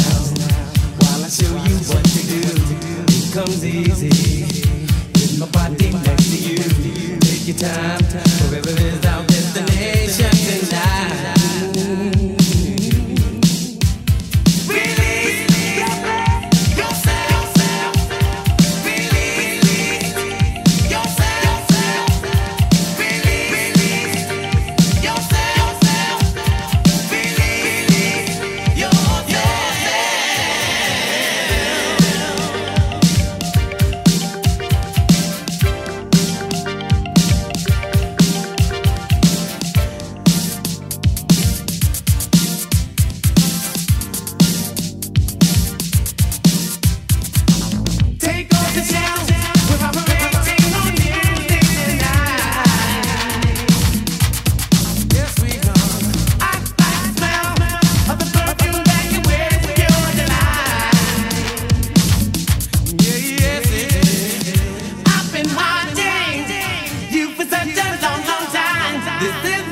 while I show you what to do. It comes easy with my body next to you. Take your time, forever is our destination tonight. This is